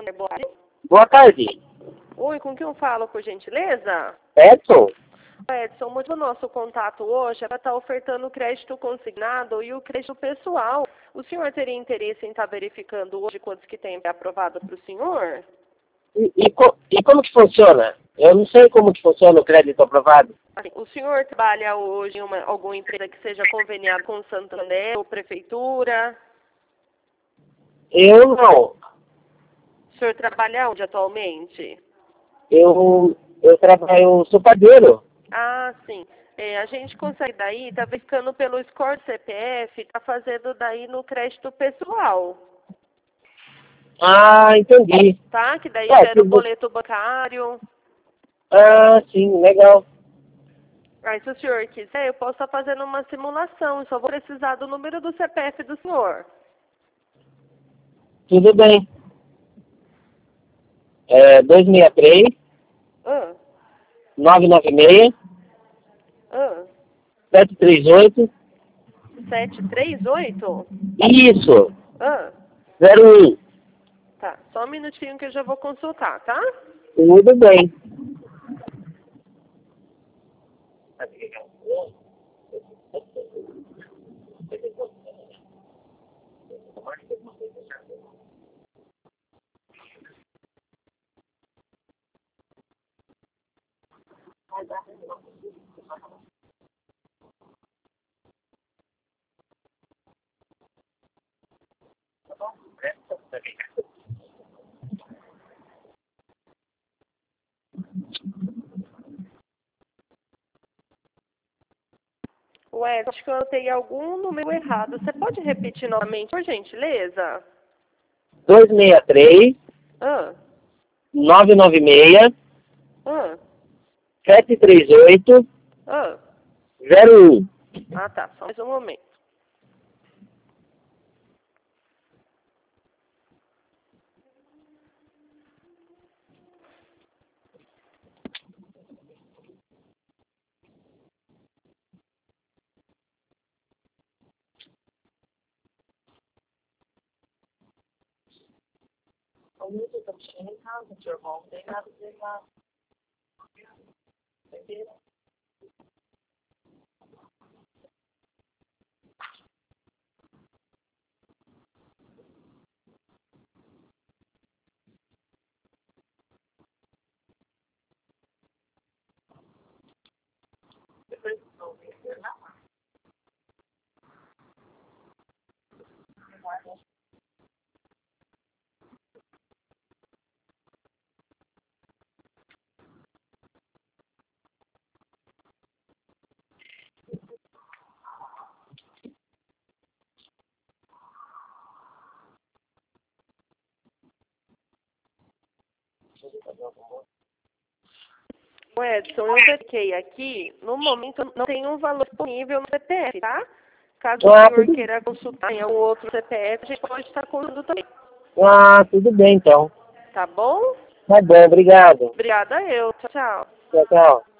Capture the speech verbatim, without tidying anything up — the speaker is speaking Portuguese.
boa tarde. Boa tarde. Oi, com quem eu falo, por gentileza? Edson? Edson, muito do nosso contato hoje é para estar ofertando o crédito consignado e o crédito pessoal. O senhor teria interesse em estar verificando hoje quantos que tem aprovado para o senhor? E, e, co- e como que funciona? Eu não sei como que funciona o crédito aprovado. Assim, o senhor trabalha hoje em uma, alguma empresa que seja conveniada com o Santander ou prefeitura? Eu não. O senhor trabalha onde atualmente? Eu, eu trabalho, eu sou padeiro. Ah, sim. É, a gente consegue daí, tá verificando pelo score C P F, tá fazendo daí no crédito pessoal, Ah, entendi. tá? Que daí Ué, gera se o vo- boleto bancário. Ah, sim, legal. Aí, se o senhor quiser, eu posso estar fazendo uma simulação. Eu só vou precisar do número do C P F do senhor. Tudo bem. É dois seis três, Ah, nove nove seis, ah, sete três oito. sete três oito? Isso. Ah, zero um. tá. Só um minutinho que eu já vou consultar, tá? Tudo bem. Ué, acho que eu anotei algum número errado. Você pode repetir novamente, por gentileza? dois seis três, Ah, nove nove seis, ah, sete três oito, ah. zero um. Ah, tá. Só mais um momento. O Edson, eu verifiquei aqui, no momento não tem um valor disponível no C P F, tá? Caso o Ah, senhor tudo, queira consultar em algum outro C P F, a gente pode estar consultando também, ah, tudo bem então. tá bom? Tá bom, obrigado. Obrigada eu. Tchau, tchau. Tchau, tchau.